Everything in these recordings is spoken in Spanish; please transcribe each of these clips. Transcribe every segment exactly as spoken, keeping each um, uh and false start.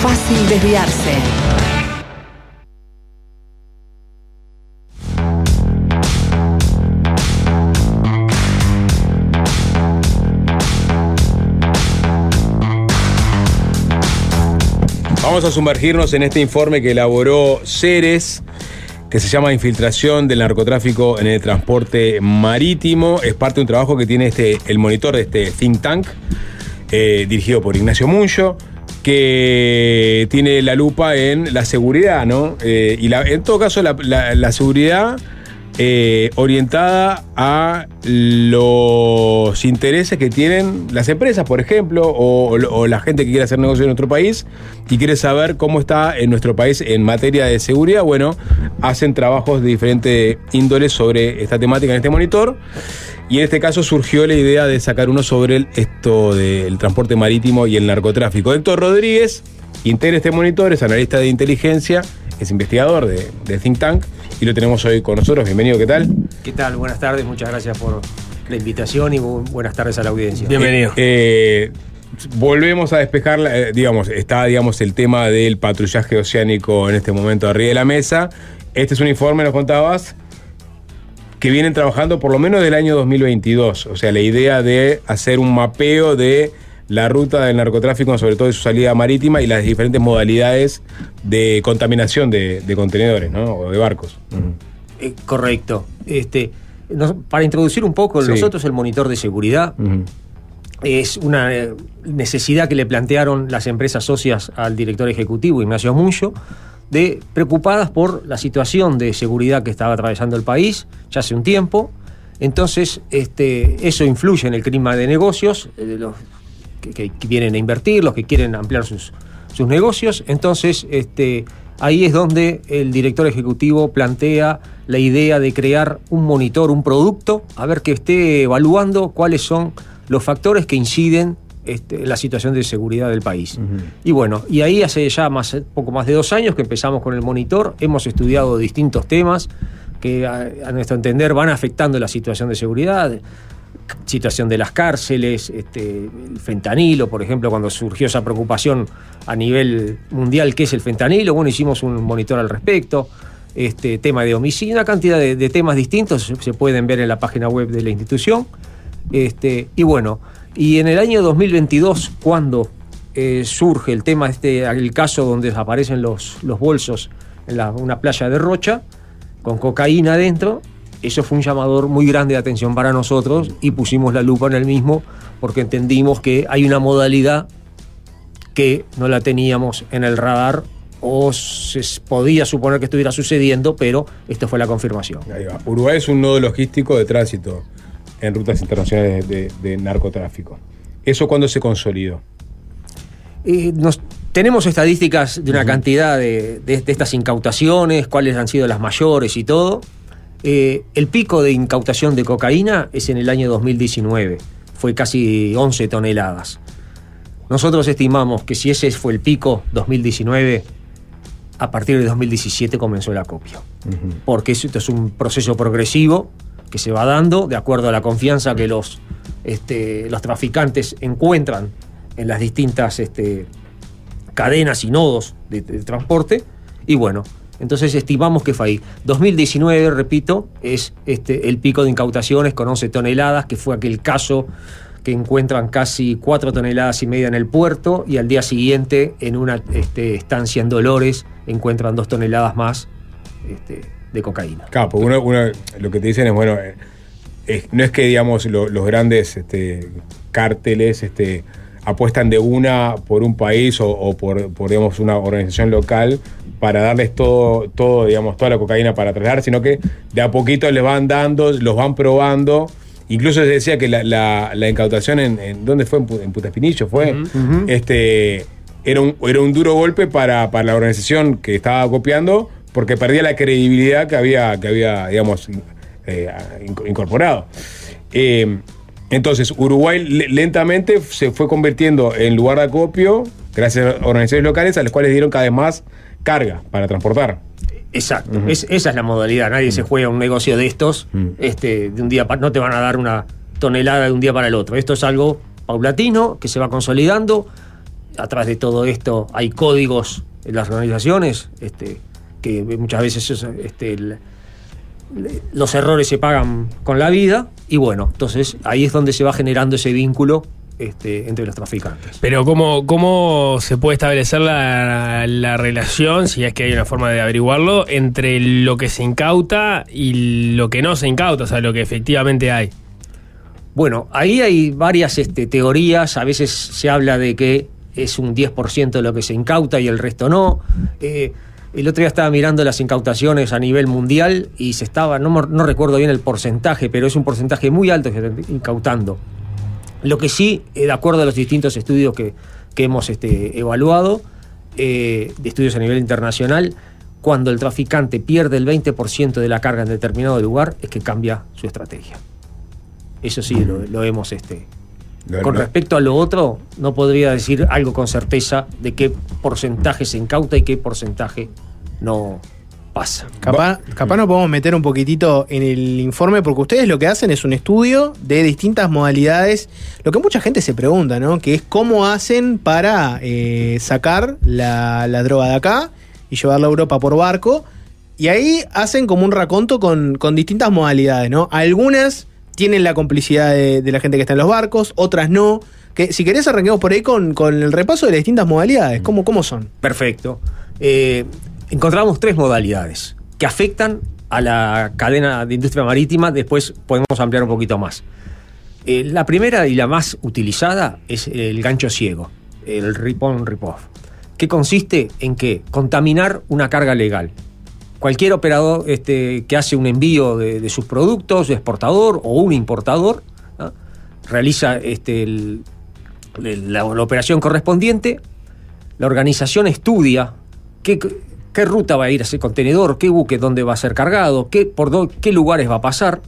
fácil desviarse. Vamos a sumergirnos en este informe que elaboró Ceres, que se llama Infiltración del narcotráfico en el transporte marítimo. Es parte de un trabajo que tiene este, el monitor de este think tank, eh, dirigido por Ignacio Muncho, que tiene la lupa en la seguridad, ¿no? Eh, y la, en todo caso, la, la, la seguridad eh, orientada a los intereses que tienen las empresas, por ejemplo, o, o la gente que quiere hacer negocio en nuestro país y quiere saber cómo está en nuestro país en materia de seguridad. Bueno, hacen trabajos de diferente índole sobre esta temática en este monitor. Y en este caso surgió la idea de sacar uno sobre el, esto del transporte marítimo y el narcotráfico. Héctor Rodríguez integra este monitor, es analista de inteligencia, es investigador de, de Think Tank, y lo tenemos hoy con nosotros. Bienvenido, ¿qué tal? ¿Qué tal? Buenas tardes, muchas gracias por la invitación y bu- buenas tardes a la audiencia. Bienvenido. Eh, eh, volvemos a despejar, eh, digamos, está digamos, el tema del patrullaje oceánico en este momento arriba de la mesa. Este es un informe, nos contabas, que vienen trabajando por lo menos del año dos mil veintidós. O sea, la idea de hacer un mapeo de la ruta del narcotráfico, sobre todo de su salida marítima y las diferentes modalidades de contaminación de, de contenedores, ¿no? O de barcos. Uh-huh. Eh, correcto. Este, nos, para introducir un poco, sí. Nosotros el monitor de seguridad uh-huh. es una eh, necesidad que le plantearon las empresas socias al director ejecutivo, Ignacio Muncho, de preocupadas por la situación de seguridad que estaba atravesando el país ya hace un tiempo. Entonces, este, eso influye en el clima de negocios, eh, los que, que, que vienen a invertir, los que quieren ampliar sus, sus negocios. Entonces, este, ahí es donde el director ejecutivo plantea la idea de crear un monitor, un producto, a ver que esté evaluando cuáles son los factores que inciden Este, la situación de seguridad del país. Uh-huh. Y bueno, y ahí hace ya más, poco más de dos años que empezamos con el monitor. Hemos estudiado distintos temas que a, a nuestro entender van afectando la situación de seguridad, situación de las cárceles, este, el fentanilo, por ejemplo, cuando surgió esa preocupación a nivel mundial, ¿qué es el fentanilo? Bueno, hicimos un monitor al respecto. Este, tema de homicidio, una cantidad de, de temas distintos se pueden ver en la página web de la institución. Este, y bueno, y en el año dos mil veintidós, cuando eh, surge el tema, este, el caso donde aparecen los, los bolsos en la, una playa de Rocha, con cocaína adentro, eso fue un llamador muy grande de atención para nosotros y pusimos la lupa en el mismo porque entendimos que hay una modalidad que no la teníamos en el radar o se podía suponer que estuviera sucediendo, pero esto fue la confirmación. Ahí va. Uruguay es un nodo logístico de tránsito en rutas internacionales de, de, de narcotráfico. ¿Eso cuándo se consolidó? Eh, nos, tenemos estadísticas de una uh-huh. cantidad de, de, de estas incautaciones, cuáles han sido las mayores y todo. Eh, el pico de incautación de cocaína es en el año dos mil diecinueve, fue casi once toneladas. Nosotros estimamos que si ese fue el pico dos mil diecinueve, a partir de dos mil diecisiete comenzó el acopio. Uh-huh. Porque esto es un proceso progresivo que se va dando de acuerdo a la confianza que los, este, los traficantes encuentran en las distintas este, cadenas y nodos de, de transporte. Y bueno, entonces estimamos que fue ahí. dos mil diecinueve, repito, es este, el pico de incautaciones con once toneladas, que fue aquel caso que encuentran casi cuatro toneladas y media en el puerto y al día siguiente en una este, estancia en Dolores encuentran dos toneladas más este, de cocaína. Claro, porque uno, uno, lo que te dicen es, bueno, es, no es que, digamos, lo, los grandes este, cárteles este, apuestan de una por un país o, o por, por, digamos, una organización local para darles todo, todo, digamos, toda la cocaína para trasladar, sino que de a poquito les van dando, los van probando. Incluso se decía que la, la, la incautación en, en ¿dónde fue? En Punta Espinillo fue. Uh-huh. Este, era, un, era un duro golpe para, para la organización que estaba copiando, porque perdía la credibilidad que había, que había digamos, eh, incorporado. Eh, entonces, Uruguay lentamente se fue convirtiendo en lugar de acopio, gracias a organizaciones locales, a las cuales dieron cada vez más carga para transportar. Exacto, uh-huh. es, esa es la modalidad. Nadie uh-huh. se juega un negocio de estos, uh-huh. este, de un día para, no te van a dar una tonelada de un día para el otro. Esto es algo paulatino, que se va consolidando. atrás de todo esto hay códigos en las organizaciones, este, que muchas veces es, este, el, los errores se pagan con la vida, y bueno, entonces ahí es donde se va generando ese vínculo este, entre los traficantes. Pero ¿cómo, cómo se puede establecer la, la relación, si es que hay una forma de averiguarlo, entre lo que se incauta y lo que no se incauta, o sea, lo que efectivamente hay? Bueno, ahí hay varias este, teorías. A veces se habla de que es un diez por ciento de lo que se incauta y el resto no. Eh, el otro día estaba mirando las incautaciones a nivel mundial y se estaba, no, no recuerdo bien el porcentaje, pero es un porcentaje muy alto que se está incautando. Lo que sí, de acuerdo a los distintos estudios que, que hemos este, evaluado, eh, de estudios a nivel internacional, cuando el traficante pierde el veinte por ciento de la carga en determinado lugar, es que cambia su estrategia. Eso sí, lo, lo hemos... Este, no, con no. Respecto a lo otro, no podría decir algo con certeza de qué porcentaje se incauta y qué porcentaje no pasa. Capaz, capaz nos podemos meter un poquitito en el informe, porque ustedes lo que hacen es un estudio de distintas modalidades. Lo que mucha gente se pregunta, ¿no? Que es cómo hacen para eh, sacar la, la droga de acá y llevarla a Europa por barco. Y ahí hacen como un raconto con, con distintas modalidades, ¿no? Algunas tienen la complicidad de, de la gente que está en los barcos, otras no. Que, si querés, arranquemos por ahí con, con el repaso de las distintas modalidades. ¿Cómo, cómo son? Perfecto. Eh, encontramos tres modalidades que afectan a la cadena de industria marítima. Después podemos ampliar un poquito más. Eh, la primera y la más utilizada es el gancho ciego, el rip-on, rip-off, que consiste en que contaminar una carga legal. Cualquier operador este, que hace un envío de, de sus productos, de exportador o un importador, ¿no? realiza este, el, el, la, la operación correspondiente. La organización estudia qué, qué ruta va a ir a ese contenedor, qué buque, dónde va a ser cargado, qué, por do, qué lugares va a pasar,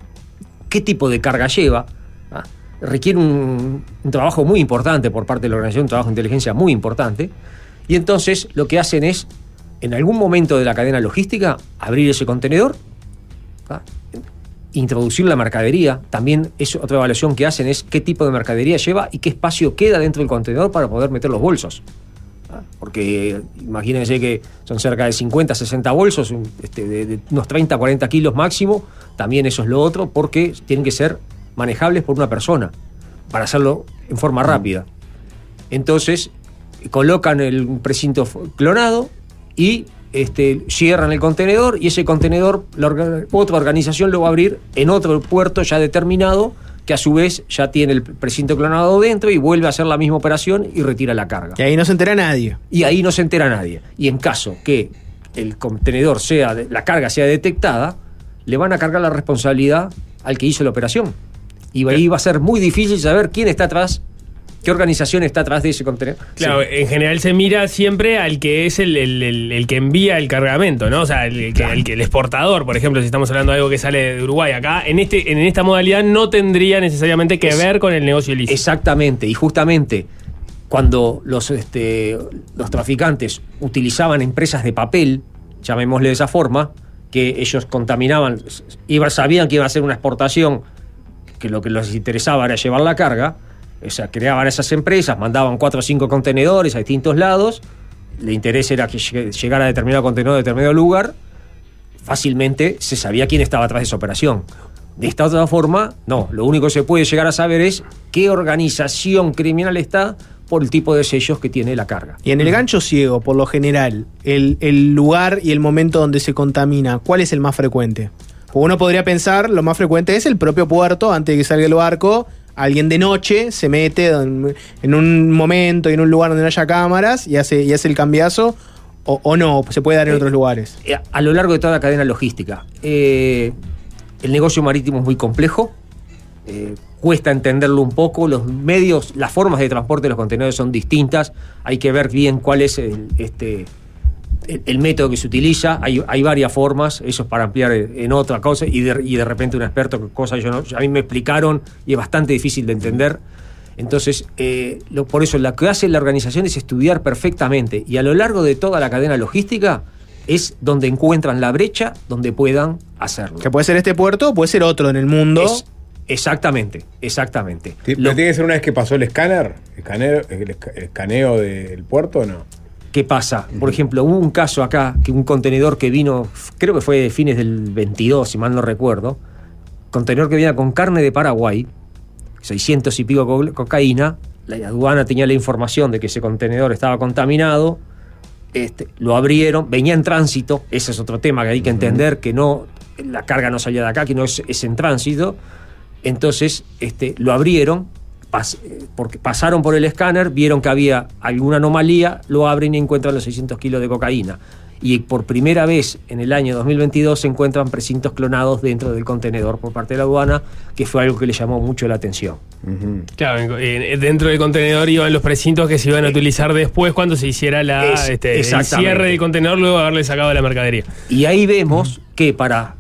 qué tipo de carga lleva. ¿no? Requiere un, un trabajo muy importante por parte de la organización, un trabajo de inteligencia muy importante. Y entonces lo que hacen es, en algún momento de la cadena logística, abrir ese contenedor, ¿ah? introducir la mercadería. También es otra evaluación que hacen, es qué tipo de mercadería lleva y qué espacio queda dentro del contenedor para poder meter los bolsos. ¿ah? Porque imagínense que son cerca de cincuenta, sesenta bolsos, este, de, de unos treinta, cuarenta kilos máximo. También eso es lo otro, porque tienen que ser manejables por una persona para hacerlo en forma rápida. Entonces, colocan el precinto clonado y este, cierran el contenedor, y ese contenedor la orga, otra organización lo va a abrir en otro puerto ya determinado, que a su vez ya tiene el precinto clonado dentro, y vuelve a hacer la misma operación y retira la carga. Y ahí no se entera nadie. Y ahí no se entera nadie. Y en caso que el contenedor sea, la carga sea detectada, le van a cargar la responsabilidad al que hizo la operación. Y ahí va a ser muy difícil saber quién está atrás, qué organización está atrás de ese contenedor. Claro, sí. En general se mira siempre al que es el, el, el, el que envía el cargamento, ¿no? O sea, el, el, claro. el, el exportador, por ejemplo, si estamos hablando de algo que sale de Uruguay. Acá, en este en esta modalidad no tendría necesariamente que es, ver con el negocio ilícito. Exactamente, y justamente cuando los, este, los traficantes utilizaban empresas de papel, llamémosle de esa forma, que ellos contaminaban, iban, sabían que iban a hacer una exportación, que lo que les interesaba era llevar la carga. O sea, creaban esas empresas, mandaban cuatro o cinco contenedores a distintos lados, el interés era que llegara a determinado contenedor a determinado lugar, fácilmente se sabía quién estaba atrás de esa operación. De esta otra forma, no, lo único que se puede llegar a saber es qué organización criminal está por el tipo de sellos que tiene la carga. Y en el gancho ciego, por lo general, el, el lugar y el momento donde se contamina, ¿cuál es el más frecuente? Uno podría pensar, lo más frecuente es el propio puerto, antes de que salga el barco. Alguien de noche se mete en un momento y en un lugar donde no haya cámaras y hace, y hace el cambiazo, o, o no, se puede dar en eh, otros lugares. A lo largo de toda la cadena logística. Eh, el negocio marítimo es muy complejo, eh, cuesta entenderlo un poco, los medios, las formas de transporte de los contenedores son distintas, hay que ver bien cuál es el, este, el, el método que se utiliza, hay, hay varias formas, eso es para ampliar en otra cosa, y de, y de repente un experto, cosa yo no, a mí me explicaron y es bastante difícil de entender. Entonces, eh, lo, por eso lo que hace la organización es estudiar perfectamente, y a lo largo de toda la cadena logística es donde encuentran la brecha donde puedan hacerlo. Que puede ser este puerto o puede ser otro en el mundo. Es, Exactamente, exactamente. ¿Pero Lo, tiene que ser una vez que pasó el escáner? ¿Escaneo, el, esca- el escaneo del puerto o no? ¿Qué pasa? Por ejemplo, hubo un caso acá, que un contenedor que vino, creo que fue de fines del veintidós, si mal no recuerdo, contenedor que venía con carne de Paraguay, seiscientos y pico co- cocaína, la aduana tenía la información de que ese contenedor estaba contaminado, este, lo abrieron, venía en tránsito, ese es otro tema que hay que entender, que no, la carga no salía de acá, que no es, es en tránsito, entonces este, lo abrieron, pas, porque pasaron por el escáner, vieron que había alguna anomalía, lo abren y encuentran los seiscientos kilos de cocaína. Y por primera vez en el año dos mil veintidós se encuentran precintos clonados dentro del contenedor por parte de la aduana, que fue algo que le llamó mucho la atención. Uh-huh. Claro, eh, dentro del contenedor iban los precintos que se iban a utilizar después cuando se hiciera la, Es, este, el cierre del contenedor luego de haberle sacado la mercadería. Y ahí vemos que para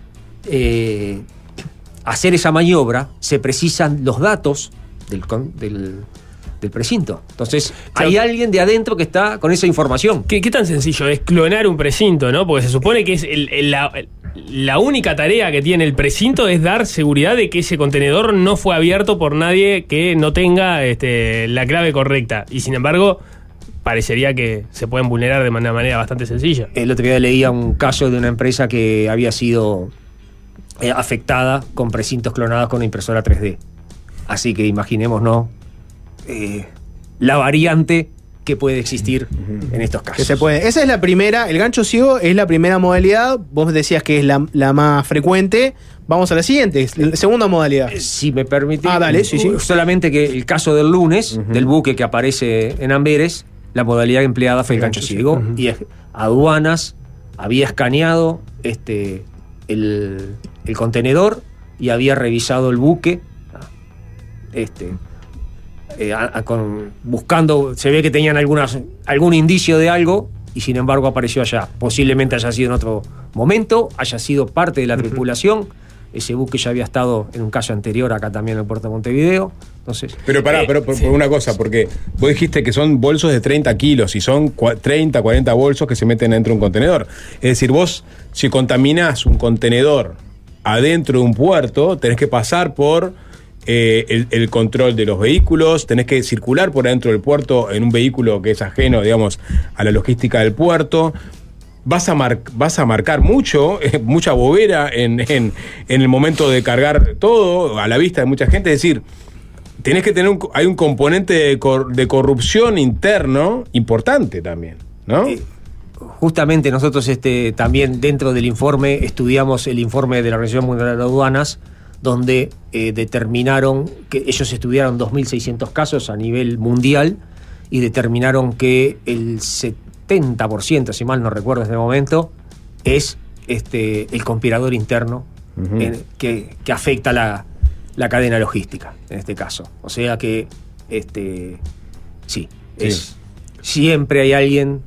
eh, hacer esa maniobra se precisan los datos del, con, del, del precinto. Entonces, Claro. hay alguien de adentro que está con esa información. ¿Qué, qué tan sencillo es clonar un precinto, no? Porque se supone que es el, el- la, la única tarea que tiene el precinto es dar seguridad de que ese contenedor no fue abierto por nadie que no tenga este, la clave correcta. Y sin embargo, parecería que se pueden vulnerar de una manera bastante sencilla. El otro día leía un caso de una empresa que había sido eh, afectada con precintos clonados con una impresora tres D. Así que imaginémonos eh, la variante que puede existir en estos casos. Que se puede. Esa es la primera, el gancho ciego es la primera modalidad. Vos decías que es la, la más frecuente. Vamos a la siguiente, la segunda modalidad. Si me permite. Ah, dale, sí, sí. Solamente que el caso del lunes, Uh-huh. del buque que aparece en Amberes, la modalidad empleada fue el gancho ciego. Uh-huh. Y es- aduanas había escaneado este, el, el contenedor y había revisado el buque. Este, eh, a- a- con- buscando, se ve que tenían algunas, algún indicio de algo y sin embargo apareció allá. Posiblemente haya sido en otro momento, haya sido parte de la tripulación. Ese buque ya había estado en un caso anterior acá también en el puerto de Montevideo. Entonces, Pero pará, Eh, pero por, sí. por una cosa, porque vos dijiste que son bolsos de treinta kilos y son cua- treinta, cuarenta bolsos que se meten dentro de un contenedor. Es decir, vos, si contaminás un contenedor adentro de un puerto, tenés que pasar por eh, el, el control de los vehículos, tenés que circular por adentro del puerto en un vehículo que es ajeno, digamos, a la logística del puerto. Vas a, mar- vas a marcar mucho, eh, mucha bobera en, en, en el momento de cargar todo a la vista de mucha gente. Es decir, tenés que tener un, hay un componente de, cor- de corrupción interno importante también, ¿no? Eh, justamente nosotros este, también dentro del informe estudiamos el informe de la Organización Mundial de Aduanas, donde eh, determinaron que ellos estudiaron dos mil seiscientos casos a nivel mundial y determinaron que el setenta por ciento, si mal no recuerdo en este momento, es este, el conspirador interno Ujú. en- que, que afecta la, la cadena logística, en este caso. O sea que, este, sí, Sí. es, siempre hay alguien.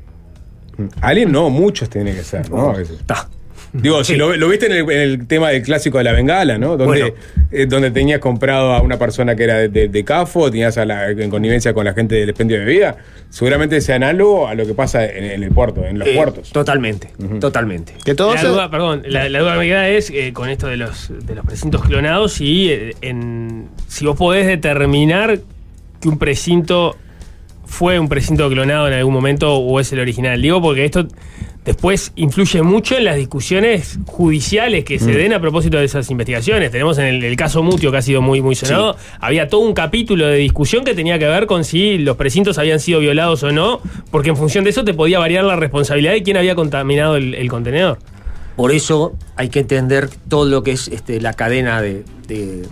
Alguien no, muchos tienen que ser, ¿no? A veces. Está. Digo, Sí. si lo, lo viste en el, en el tema del clásico de la bengala, ¿no? Donde, Bueno. eh, donde tenías comprado a una persona que era de, de, de CAFO, tenías a la, en connivencia con la gente del expendio de bebida. Seguramente sea análogo a lo que pasa en, en el puerto, en los Eh, puertos. Totalmente, Ujú. totalmente. Que todo La se- duda, perdón, la, la duda que me queda es eh, con esto de los, de los precintos clonados y eh, en, si vos podés determinar que un precinto fue un precinto clonado en algún momento o es el original. Digo porque esto después influye mucho en las discusiones judiciales que se den a propósito de esas investigaciones. Tenemos en el, el caso Mutio, que ha sido muy, muy sonado, había todo un capítulo de discusión que tenía que ver con si los precintos habían sido violados o no, porque en función de eso te podía variar la responsabilidad de quién había contaminado el, el contenedor. Por eso hay que entender todo lo que es este, la cadena de, de,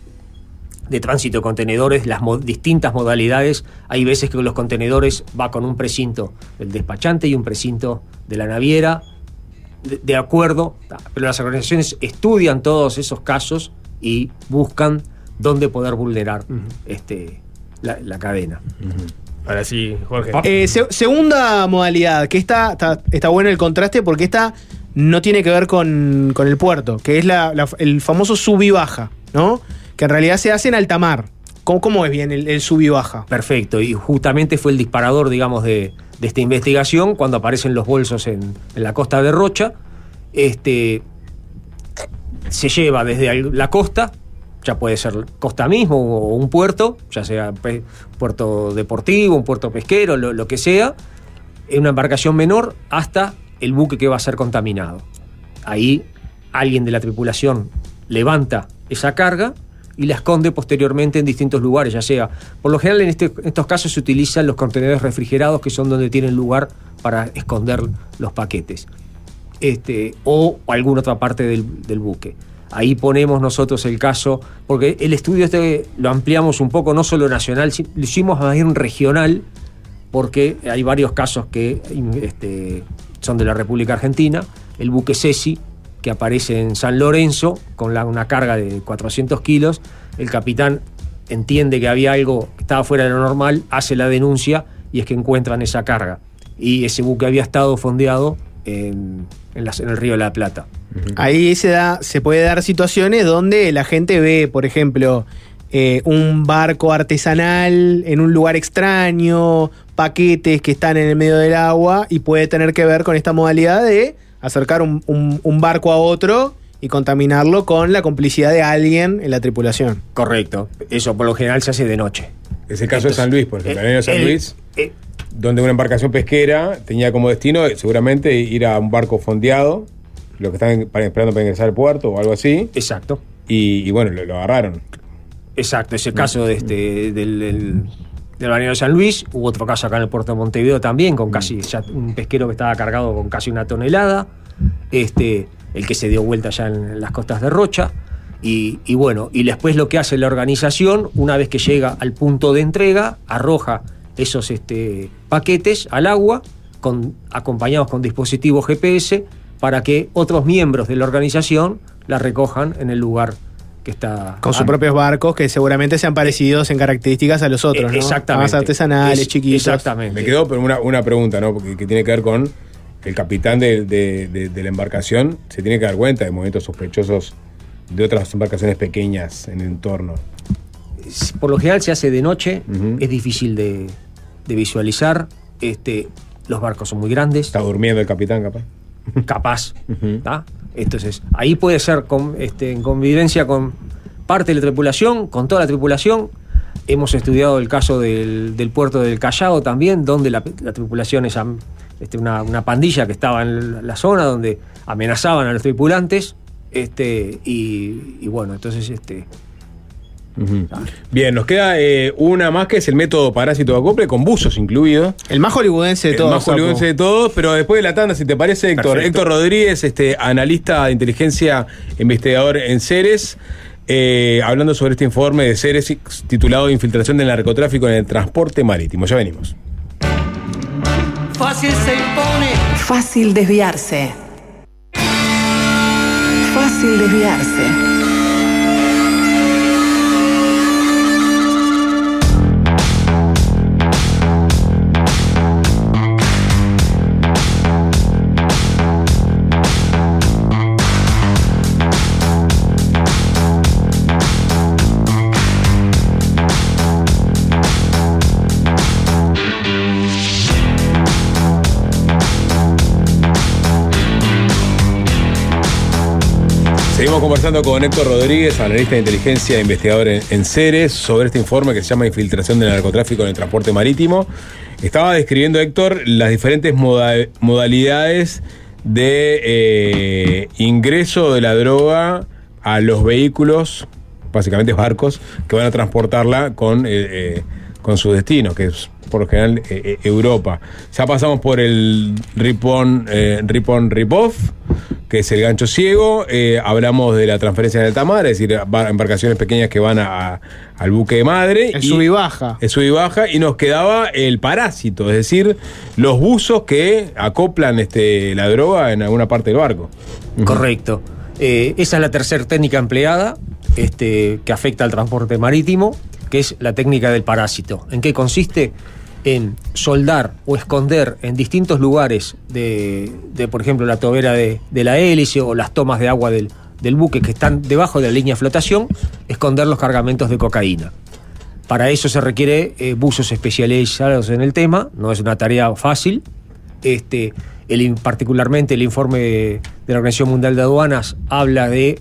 de tránsito de contenedores, las mo- distintas modalidades. Hay veces que los contenedores va con un precinto del despachante y un precinto de la naviera, de, de acuerdo, pero las organizaciones estudian todos esos casos y buscan dónde poder vulnerar este, la, la cadena. Ahora sí, Jorge. Eh, se- segunda modalidad, que está, está, está bueno el contraste porque esta no tiene que ver con, con el puerto, que es la, la- el famoso sub y baja, ¿no? Que en realidad se hace en alta mar. ¿Cómo, cómo es bien el, el sub y baja? Perfecto, y justamente fue el disparador, digamos, de, de esta investigación cuando aparecen los bolsos en, en la costa de Rocha. Este, se lleva desde al- la costa ya puede ser costa mismo o un puerto, ya sea pe- puerto deportivo, un puerto pesquero, lo, lo que sea, en una embarcación menor hasta el buque que va a ser contaminado. Ahí alguien de la tripulación levanta esa carga y la esconde posteriormente en distintos lugares, ya sea, por lo general en, este, en estos casos se utilizan los contenedores refrigerados, que son donde tienen lugar para esconder los paquetes, este, o alguna otra parte del, del buque. Ahí ponemos nosotros el caso, porque el estudio este lo ampliamos un poco, no solo nacional, lo hicimos más bien regional, porque hay varios casos que este, son de la República Argentina. El buque Ceci, que aparece en San Lorenzo con la, una carga de cuatrocientos kilos, el capitán entiende que había algo que estaba fuera de lo normal, hace la denuncia y es que encuentran esa carga. Y ese buque había estado fondeado en, en, las, en el Río de la Plata. Ahí se, da, se puede dar situaciones donde la gente ve, por ejemplo, eh, un barco artesanal en un lugar extraño, paquetes que están en el medio del agua, y puede tener que ver con esta modalidad de acercar un, un, un barco a otro y contaminarlo con la complicidad de alguien en la tripulación. Correcto. Eso por lo general se hace de noche. Es el caso Entonces, de San Luis, por ejemplo. Eh, en San el, Luis, eh, donde una embarcación pesquera tenía como destino seguramente ir a un barco fondeado, los que están esperando para ingresar al puerto o algo así. Exacto. Y, y bueno, lo, lo agarraron. Exacto. Ese caso de este, del... del del balneario de San Luis, hubo otro caso acá en el puerto de Montevideo también, con casi ya un pesquero que estaba cargado con casi una tonelada, este, el que se dio vuelta ya en las costas de Rocha, y, y bueno, y después lo que hace la organización, una vez que llega al punto de entrega, arroja esos este, paquetes al agua, con, acompañados con dispositivos G P S, para que otros miembros de la organización la recojan en el lugar que está con sus propios barcos, que seguramente sean parecidos en características a los otros, ¿no? Exactamente. Más artesanales, es, chiquitos. Exactamente. Me quedó pero una, una pregunta, ¿no? Porque, que tiene que ver con el capitán de, de, de, de la embarcación. Se tiene que dar cuenta de movimientos sospechosos de otras embarcaciones pequeñas en el entorno. Por lo general se hace de noche, uh-huh. Es difícil de, de visualizar. Este, los barcos son muy grandes. Está durmiendo el capitán, capaz. Capaz. Uh-huh. Entonces, ahí puede ser con, este, en convivencia con parte de la tripulación, con toda la tripulación. Hemos estudiado el caso del, del puerto del Callao también, donde la, la tripulación es este, una, una pandilla que estaba en la zona, donde amenazaban a los tripulantes. Este, y, y bueno, entonces... este Uh-huh. Bien, nos queda eh, una más, que es el método parásito de acople, con buzos incluido. El más hollywoodense de todos. El más hollywoodense de todos, pero después de la tanda, si te parece, Héctor. Perfecto. Héctor Rodríguez, este, analista de inteligencia, investigador en Ceres, eh, hablando sobre este informe de Ceres titulado Infiltración del narcotráfico en el transporte marítimo. Ya venimos. Fácil se impone. Fácil desviarse. Fácil desviarse. Seguimos conversando con Héctor Rodríguez, analista de inteligencia e investigador en, en Ceres, sobre este informe que se llama Infiltración del narcotráfico en el transporte marítimo. Estaba describiendo, Héctor, las diferentes moda modalidades de eh, ingreso de la droga a los vehículos, básicamente barcos, que van a transportarla con, eh, eh, con su destino, que es por lo general eh, Europa. Ya pasamos por el rip-on, eh, rip-on, rip-off, que es el gancho ciego. Eh, hablamos de la transferencia en alta mar, es decir, embarcaciones pequeñas que van a, a, al buque madre. El sub y baja. El sub y baja. Y nos quedaba el parásito, es decir, los buzos que acoplan este, la droga en alguna parte del barco. Correcto. Eh, esa es la tercera técnica empleada, este, que afecta al transporte marítimo, que es la técnica del parásito. ¿En qué consiste? En soldar o esconder en distintos lugares de, de por ejemplo, la tobera de, de la hélice o las tomas de agua del, del buque que están debajo de la línea de flotación, esconder los cargamentos de cocaína. Para eso se requiere eh, buzos especializados en el tema, no es una tarea fácil. Este, el, particularmente el informe de, de la Organización Mundial de Aduanas habla de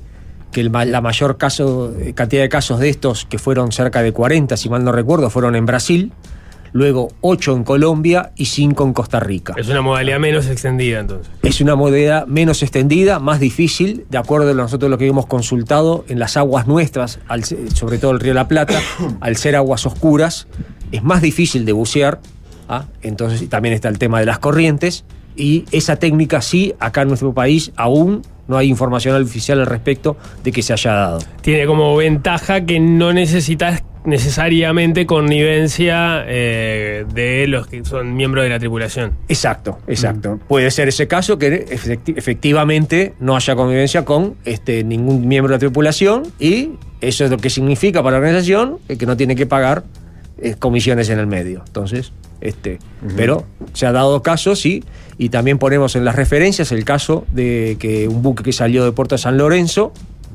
que el, la mayor caso, cantidad de casos de estos, que fueron cerca de cuarenta, si mal no recuerdo, fueron en Brasil, luego ocho en Colombia y cinco en Costa Rica. Es una modalidad menos extendida, entonces. Es una modalidad menos extendida, más difícil, de acuerdo a nosotros lo que hemos consultado en las aguas nuestras, al, sobre todo el Río de la Plata, al ser aguas oscuras, es más difícil de bucear, ¿ah? Entonces también está el tema de las corrientes, y esa técnica sí, acá en nuestro país aún no hay información oficial al respecto de que se haya dado. Tiene como ventaja que no necesitas necesariamente connivencia eh, de los que son miembros de la tripulación. Exacto, exacto. Mm. Puede ser ese caso que efecti- efectivamente no haya connivencia con este, ningún miembro de la tripulación, y eso es lo que significa para la organización que no tiene que pagar eh, comisiones en el medio. Entonces, este, uh-huh. pero se ha dado casos, sí, y también ponemos en las referencias el caso de que un buque que salió de Puerto San Lorenzo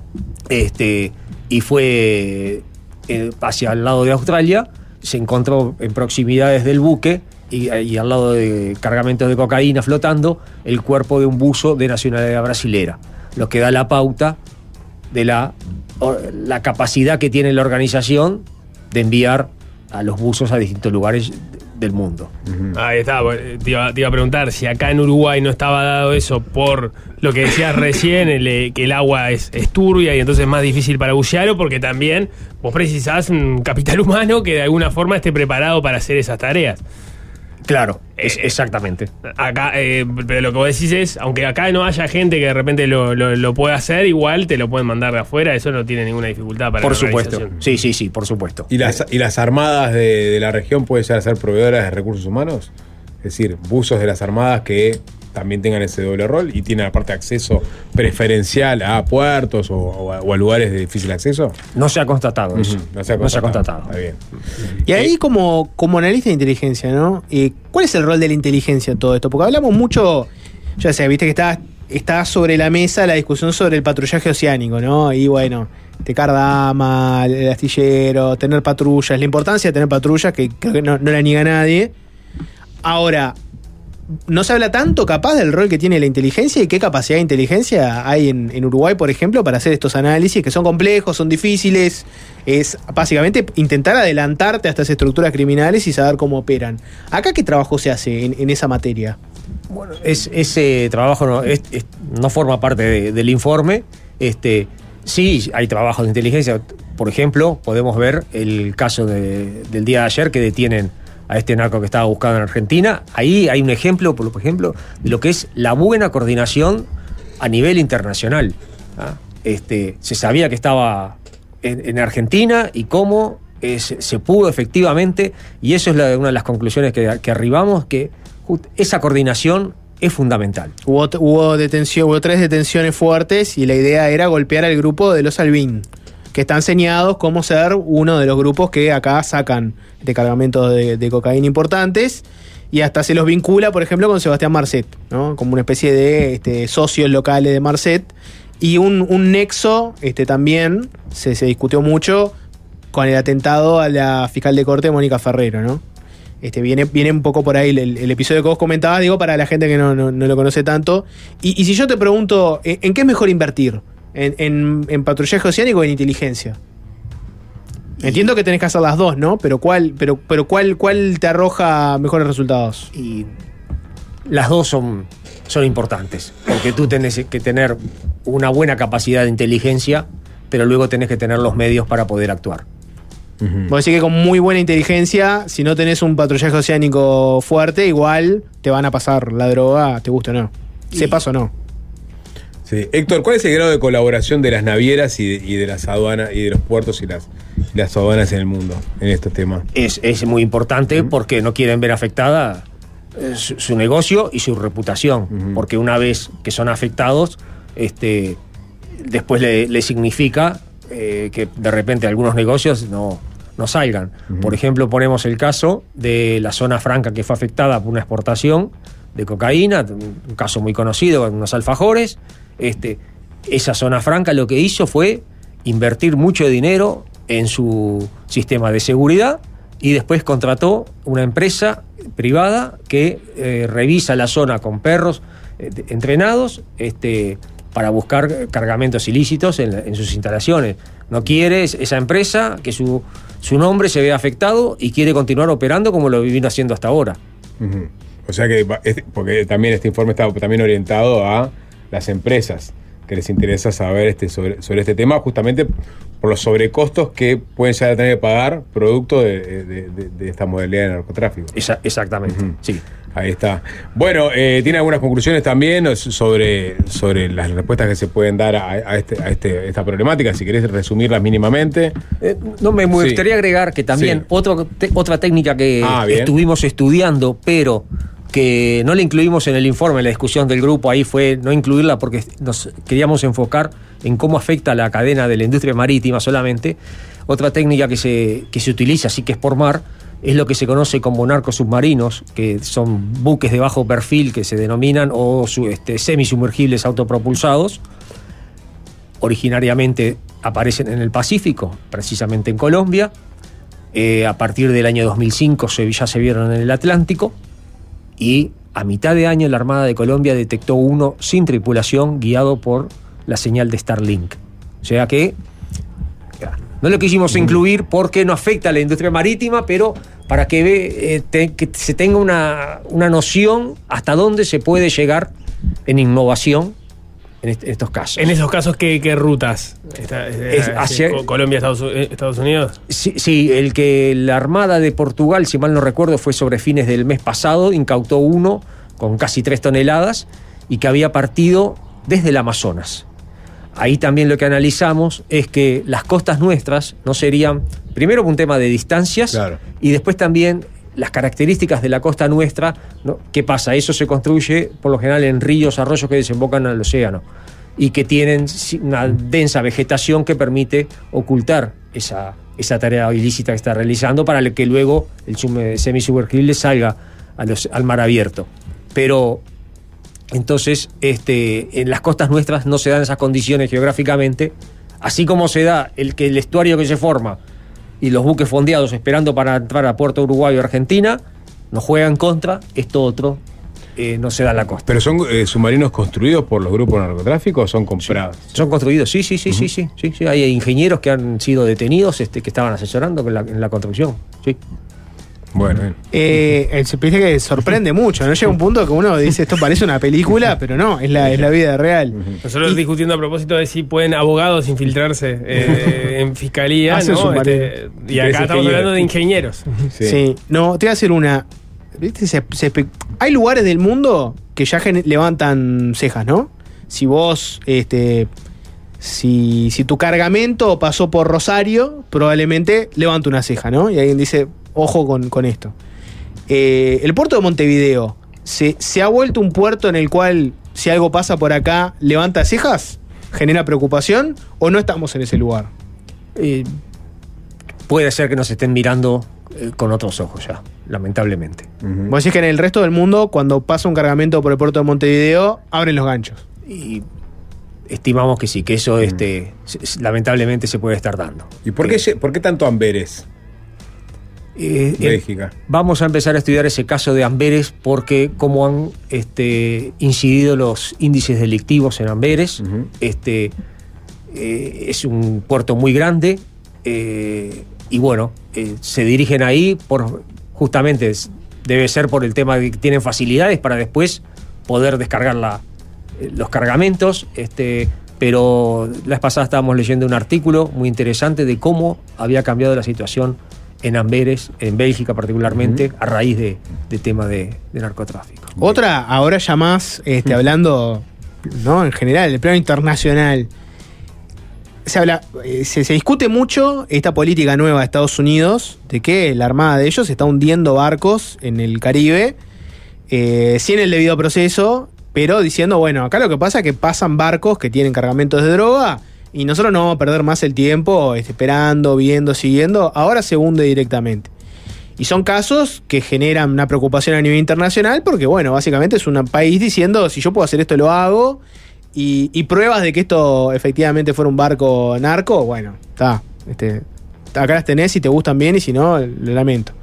este, y fue eh, hacia el lado de Australia, se encontró en proximidades del buque y, y al lado de cargamentos de cocaína flotando el cuerpo de un buzo de nacionalidad brasilera, lo que da la pauta de la, la capacidad que tiene la organización de enviar a los buzos a distintos lugares del mundo. Uh-huh. Ahí está, te iba, te iba a preguntar si acá en Uruguay no estaba dado eso por lo que decías recién, el, que el agua es, es turbia y entonces es más difícil para bucear, o porque también vos precisás un capital humano que de alguna forma esté preparado para hacer esas tareas. Claro, es, exactamente. Acá, eh, pero lo que vos decís es, aunque acá no haya gente que de repente lo, lo, lo pueda hacer, igual te lo pueden mandar de afuera, eso no tiene ninguna dificultad para por la supuesto. organización. Sí, sí, sí, por supuesto. ¿Y las, y las armadas de, de la región pueden llegar a ser proveedoras de recursos humanos? Es decir, buzos de las armadas que también tengan ese doble rol y tienen aparte acceso preferencial a puertos o, o, a, o a lugares de difícil acceso. No se ha constatado eso. Uh-huh. No se ha constatado. No se ha constatado. Está bien. Y ahí, como, como analista de inteligencia, ¿no? Eh, ¿Cuál es el rol de la inteligencia en todo esto? Porque hablamos mucho, ya sé, viste que está, está sobre la mesa la discusión sobre el patrullaje oceánico, ¿no? Y bueno, Tecardama, el astillero, tener patrullas, la importancia de tener patrullas, que creo que no, no la niega nadie. Ahora, no se habla tanto capaz del rol que tiene la inteligencia y qué capacidad de inteligencia hay en, en Uruguay, por ejemplo, para hacer estos análisis que son complejos, son difíciles. Es básicamente intentar adelantarte a estas estructuras criminales y saber cómo operan. ¿Acá qué trabajo se hace en, en esa materia? Bueno, es, ese trabajo no, es, es, no forma parte de, del informe. Este, sí, hay trabajo de inteligencia. Por ejemplo, podemos ver el caso de, del día de ayer que detienen a este narco que estaba buscado en Argentina. Ahí hay un ejemplo, por ejemplo, de lo que es la buena coordinación a nivel internacional. ¿Ah? Este, se sabía que estaba en, en Argentina y cómo es, se pudo efectivamente, y eso es la, una de las conclusiones que, que arribamos, que just, esa coordinación es fundamental. Hubo, hubo, detención, hubo tres detenciones fuertes y la idea era golpear al grupo de los Albín, que están señalados como ser uno de los grupos que acá sacan de cargamentos de, de cocaína importantes, y hasta se los vincula, por ejemplo, con Sebastián Marcet, ¿no? Como una especie de este, socios locales de Marcet, y un, un nexo este, también se, se discutió mucho con el atentado a la fiscal de corte Mónica Ferrero, ¿no? Este, viene, viene un poco por ahí el, el episodio que vos comentabas, digo, para la gente que no, no, no lo conoce tanto. Y, y si yo te pregunto, ¿en, en qué es mejor invertir? ¿En, en, en patrullaje oceánico o en inteligencia? Entiendo que tenés que hacer las dos, ¿no? Pero ¿cuál, pero, pero cuál, cuál te arroja mejores resultados? Y las dos son, son importantes, porque tú tenés que tener una buena capacidad de inteligencia, pero luego tenés que tener los medios para poder actuar. Uh-huh. Vos decís que con muy buena inteligencia, si no tenés un patrullaje oceánico fuerte, igual te van a pasar la droga, te guste o no. Y... sepas o no. Sí. Héctor, ¿cuál es el grado de colaboración de las navieras y de, y de las aduanas y de los puertos y las, y las aduanas en el mundo en estos temas? Es, es muy importante uh-huh. porque no quieren ver afectada eh, su, su negocio y su reputación, uh-huh. porque una vez que son afectados, este, después le, le significa eh, que de repente algunos negocios no, no salgan. Uh-huh. Por ejemplo, ponemos el caso de la zona franca que fue afectada por una exportación de cocaína, un caso muy conocido, unos alfajores. Este, esa zona franca lo que hizo fue invertir mucho dinero en su sistema de seguridad y después contrató una empresa privada que eh, revisa la zona con perros eh, entrenados este, para buscar cargamentos ilícitos en, en sus instalaciones. No quiere esa empresa que su, su nombre se vea afectado y quiere continuar operando como lo vino haciendo hasta ahora. Uh-huh. O sea que, porque también este informe está también orientado a las empresas que les interesa saber este, sobre, sobre este tema, justamente por los sobrecostos que pueden llegar a tener que pagar producto de, de, de, de esta modalidad de narcotráfico. Esa, exactamente, uh-huh. Sí. Ahí está. Bueno, eh, ¿tiene algunas conclusiones también sobre, sobre las respuestas que se pueden dar a, a, este, a este, esta problemática? Si querés resumirlas mínimamente. Eh, no, me gustaría sí. agregar que también sí. otro, te, otra técnica que ah, estuvimos estudiando, pero que no la incluimos en el informe, en la discusión del grupo, ahí fue no incluirla porque nos queríamos enfocar en cómo afecta la cadena de la industria marítima solamente. Otra técnica que se, que se utiliza, sí que es por mar, es lo que se conoce como narcos submarinos, que son buques de bajo perfil que se denominan, o su, este, semisumergibles autopropulsados. Originariamente aparecen en el Pacífico, precisamente en Colombia. Eh, a partir del año dos mil cinco se, ya se vieron en el Atlántico. Y a mitad de año la Armada de Colombia detectó uno sin tripulación, guiado por la señal de Starlink. O sea que no lo quisimos incluir porque no afecta a la industria marítima, pero para que, eh, te, que se tenga una, una noción hasta dónde se puede llegar en innovación en, est- en estos casos. En esos casos, ¿qué, qué rutas? Esta, es, hacia, ¿Colombia, Estados, Estados Unidos? Sí, sí, el que la Armada de Portugal, si mal no recuerdo, fue sobre fines del mes pasado, incautó uno con casi tres toneladas y que había partido desde el Amazonas. Ahí también lo que analizamos es que las costas nuestras no serían, primero un tema de distancias, claro, y después también las características de la costa nuestra, ¿no? ¿Qué pasa? Eso se construye por lo general en ríos, arroyos que desembocan al océano y que tienen una densa vegetación que permite ocultar esa, esa tarea ilícita que está realizando para que luego el semisumergible salga a los, al mar abierto. Pero entonces, este, en las costas nuestras no se dan esas condiciones geográficamente, así como se da el que el estuario que se forma y los buques fondeados esperando para entrar a Puerto Uruguay o Argentina, nos juegan contra, esto otro eh, no se da en la costa. ¿Pero son eh, submarinos construidos por los grupos narcotráficos o son comprados? Sí, son construidos, sí, sí, sí, uh-huh. sí, sí, sí, sí. Hay ingenieros que han sido detenidos, este, que estaban asesorando en la, en la construcción, sí. Bueno, eh, el C P G que sorprende mucho, ¿no? Llega un punto que uno dice, esto parece una película, pero no, es la, es la vida real. Nosotros y, discutiendo a propósito de si pueden abogados infiltrarse eh, en fiscalía, ¿no? Este, y acá estamos hablando de ingenieros. Sí, sí. No, te voy a decir una. ¿Viste? Se, se, hay lugares del mundo que ya gen- levantan cejas, ¿no? Si vos, este, si, si tu cargamento pasó por Rosario, probablemente levanta una ceja, ¿no? Y alguien dice, ojo con, con esto. Eh, el puerto de Montevideo, ¿se, ¿se ha vuelto un puerto en el cual si algo pasa por acá levanta cejas? ¿Genera preocupación? ¿O no estamos en ese lugar? Eh, puede ser que nos estén mirando eh, con otros ojos ya, lamentablemente. Uh-huh. Vos decís que en el resto del mundo, cuando pasa un cargamento por el puerto de Montevideo, abren los ganchos. Y estimamos que sí, que eso uh-huh. este, lamentablemente se puede estar dando. ¿Y por qué, eh, por qué tanto Amberes? Eh, eh, vamos a empezar a estudiar ese caso de Amberes porque cómo han este, incidido los índices delictivos en Amberes. Uh-huh. Este, eh, es un puerto muy grande eh, y bueno, eh, se dirigen ahí por justamente debe ser por el tema de que tienen facilidades para después poder descargar la, eh, los cargamentos. Este, pero la vez pasada estábamos leyendo un artículo muy interesante de cómo había cambiado la situación en Amberes, en Bélgica particularmente, uh-huh. a raíz de, de tema de, de narcotráfico. Otra, ahora ya más, este, uh-huh. hablando, ¿no? En general, el plano internacional, se habla, eh, se, se discute mucho esta política nueva de Estados Unidos, de que la armada de ellos está hundiendo barcos en el Caribe, eh, sin el debido proceso, pero diciendo, bueno, acá lo que pasa es que pasan barcos que tienen cargamentos de droga, y nosotros no vamos a perder más el tiempo esperando, viendo, siguiendo. Ahora se hunde directamente. Y son casos que generan una preocupación a nivel internacional porque, bueno, básicamente es un país diciendo, si yo puedo hacer esto, lo hago. Y, y pruebas de que esto efectivamente fuera un barco narco, bueno, está. Este, acá las tenés, si te gustan bien y si no, lo lamento.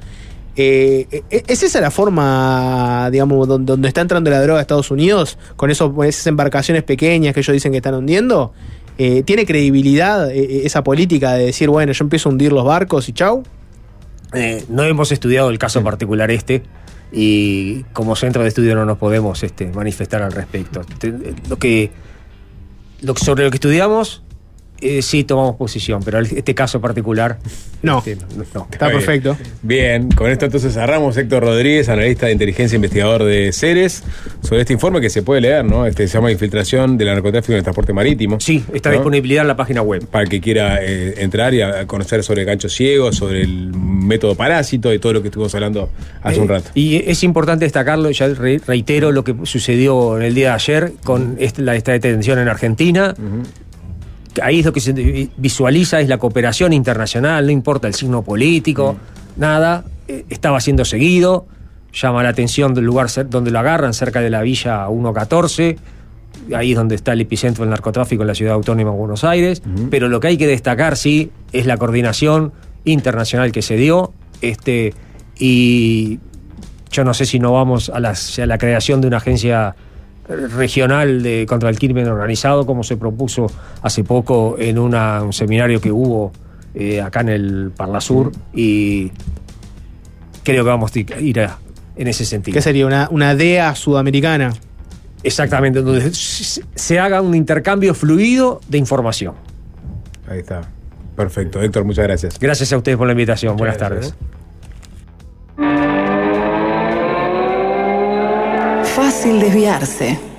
Eh, ¿Es esa la forma, digamos, donde, donde está entrando la droga a Estados Unidos? Con, eso, con esas embarcaciones pequeñas que ellos dicen que están hundiendo. Eh, ¿Tiene credibilidad eh, esa política de decir, bueno, yo empiezo a hundir los barcos y chau? Eh, no hemos estudiado el caso particular este y como centro de estudio no nos podemos este, manifestar al respecto. Te, lo que, lo, sobre lo que estudiamos, eh, sí tomamos posición, pero este caso particular no. Este, no, no. Está bien. Perfecto. Bien, con esto entonces cerramos. Héctor Rodríguez, analista de inteligencia e investigador de Ceres, sobre este informe que se puede leer, ¿no? Este se llama Infiltración del narcotráfico en el transporte marítimo. Sí, está a ¿no? disponibilidad en la página web. Para el que quiera eh, entrar y a conocer sobre el gancho ciego, sobre el método parásito y todo lo que estuvimos hablando hace eh, un rato. Y es importante destacarlo, ya re, reitero lo que sucedió en el día de ayer con este, la, esta detención en Argentina. Uh-huh. Ahí es lo que se visualiza, es la cooperación internacional, no importa el signo político, mm. nada, eh, estaba siendo seguido, llama la atención del lugar donde lo agarran, cerca de la Villa uno catorce, ahí es donde está el epicentro del narcotráfico en la ciudad autónoma de Buenos Aires, mm. pero lo que hay que destacar, sí, es la coordinación internacional que se dio, este, y yo no sé si no vamos a, las, a la creación de una agencia regional de contra el crimen organizado, como se propuso hace poco en una, un seminario que hubo eh, acá en el Parlasur, y creo que vamos a ir a, en ese sentido. ¿Qué sería? ¿Una, una D E A sudamericana? Exactamente, donde se haga un intercambio fluido de información. Ahí está. Perfecto. Héctor, muchas gracias. Gracias a ustedes por la invitación. Muchas Buenas gracias, tardes. ¿eh? Fácil desviarse.